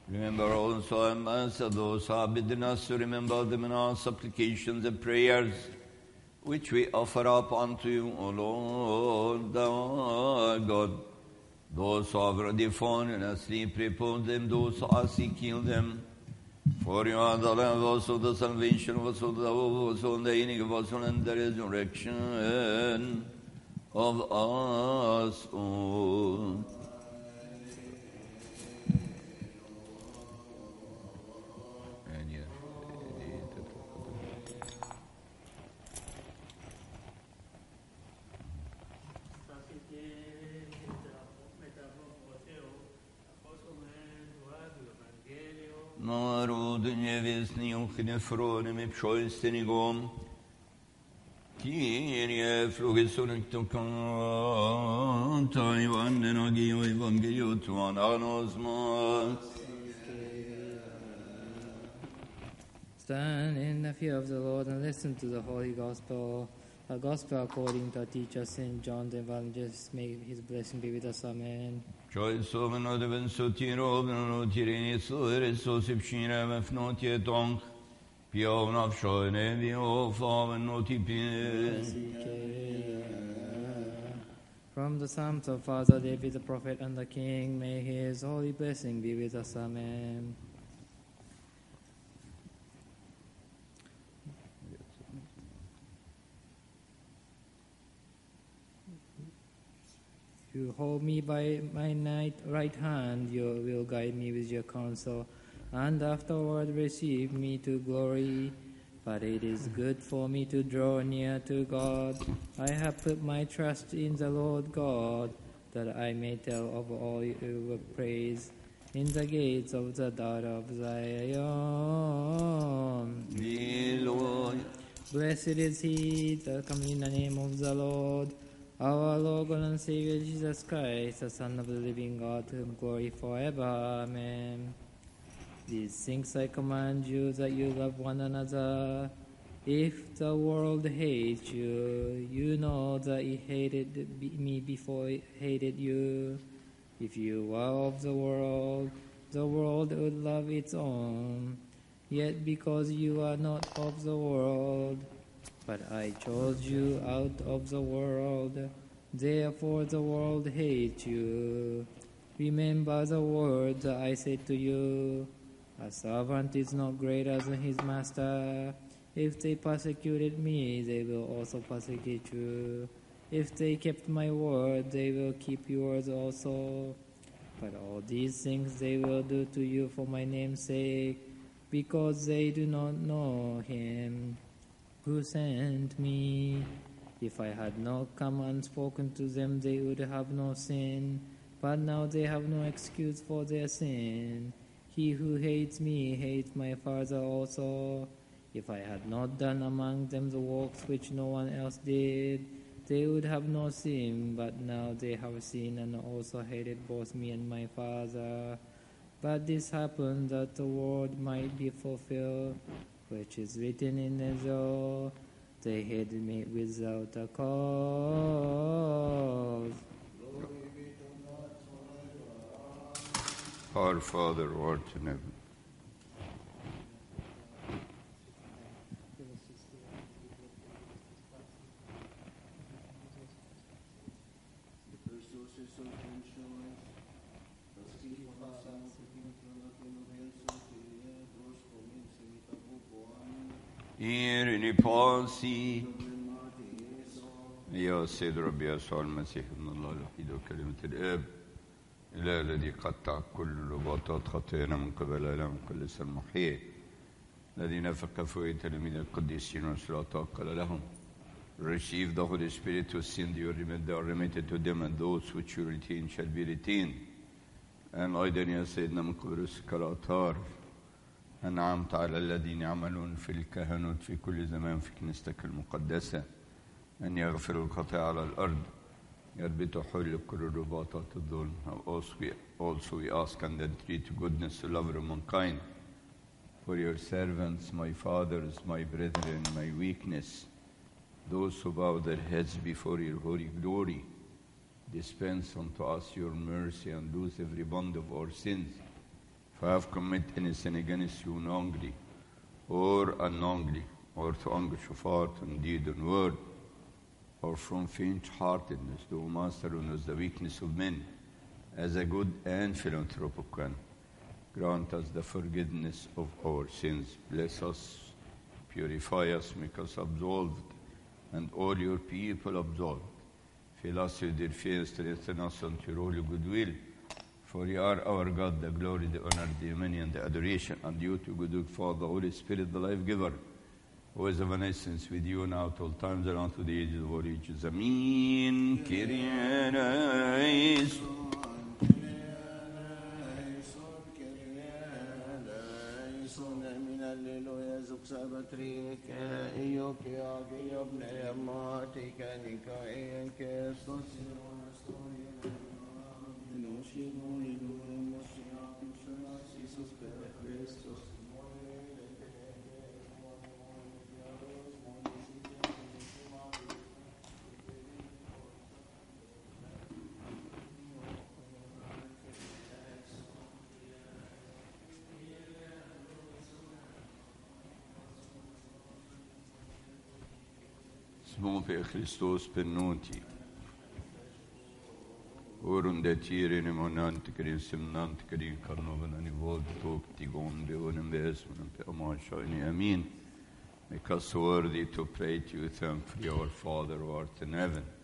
Remember also, Master, those who have bidden us to remember them in our supplications and prayers, which we offer up unto you, O Lord our God. Those who have already fallen asleep, repose them. Those who are sick, heal them. For you are the Lamb also the salvation of us, also the healing of us, and the resurrection of us all. Народне весни ухнефроне ми пшойстенигом, Kyrie flugisson tokanta Ioanne nagio evangelio tuan anosmas. Stand in the fear of the Lord and listen to the Holy Gospel. The Gospel according to our teacher St. John the Evangelist. May his blessing be with us. Amen. Joy soveno deven sotiro no tireni sore sosipshina mefnotie tonk. Pio nafshoine vio faven notipin. From the Psalms of Father David the prophet and the King, may his holy blessing be with us. Amen. You hold me by my right hand, you will guide me with your counsel, and afterward receive me to glory. But it is good for me to draw near to God. I have put my trust in the Lord God, that I may tell of all your praise in the gates of the daughter of Zion. Hallelujah. Blessed is he that comes in the name of the Lord. Our Lord and Savior Jesus Christ, the Son of the living God, to whom glory forever. Amen. These things I command you, that you love one another. If the world hates you, you know that it hated me before it hated you. If you were of the world would love its own. Yet because you are not of the world, but I chose you out of the world, therefore the world hates you. Remember the words that I said to you. A servant is not greater than his master. If they persecuted me, they will also persecute you. If they kept my word, they will keep yours also. But all these things they will do to you for my name's sake, because they do not know him who sent me. If I had not come and spoken to them, they would have no sin. But now they have no excuse for their sin. He who hates me hates my Father also. If I had not done among them the works which no one else did, they would have no sin. But now they have sinned and also hated both me and my Father. But this happened that the word might be fulfilled, which is written in the law. They hated me without a cause. Our Father, who art in heaven. إيرني باسي يا سيد ربي يسوع المسيح ابن الله الوحيد وكلمة الآب إله الذي قطع كل رباطات خطايانا من قبل من كل سر محيي الذي نفق فوق تلاميذ القديسين والصلاة قال لهم receive the Holy Spirit to send you remit they are remitted to them and those which you retain shall be retained. And أيضا يا سيدنا من قبرسك الأطهار أنعمت على الذين يعملون في الكهنوت في كل زمان في كنيستك المقدسة أن يغفر الخطايا على الأرض يربط حل كل رباطات الظلم. Also we ask and entreat goodness to love mankind for your servants, my fathers, my brethren, my weakness, those who bow their heads before your holy glory. Dispense unto us your mercy and loose every bond of our sins. if I have committed any sin against you knowingly or unknowingly, or to anguish of heart and deed and word, or from faint-heartedness, though Master knows the weakness of men, as a good and philanthropic one, grant us the forgiveness of our sins. Bless us, purify us, make us absolved, and all your people absolved. Fill us with your faith, strengthen us unto your holy goodwill. For you are our God, the glory, the honor, the dominion, the adoration, and you to good Father, the Holy Spirit, the life giver, who is of an essence with you now at all times and unto the ages of all ages. Amen. Kyrie eleison. Små per Christos pennuti. Orum det tirene monant kring simnant kring karnoven i våld tog till gonde och en väsmen på amashaini. Amen. Make us worthy to pray to you, thank for your Father who art in heaven.